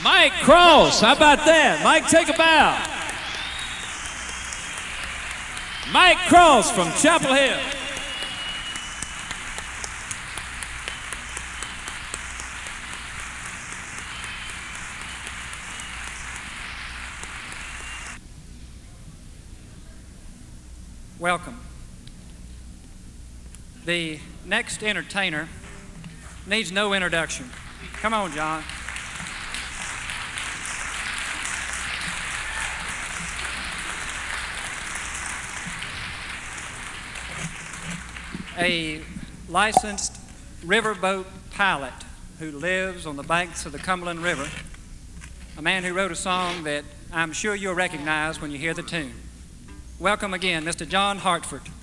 Mike Cross, how about that? Mike, take a bow. Mike Cross from Chapel Hill. Welcome. The next entertainer needs no introduction. Come on, John. A licensed riverboat pilot who lives on the banks of the Cumberland River, a man who wrote a song that I'm sure you'll recognize when you hear the tune. Welcome again, Mr. John Hartford.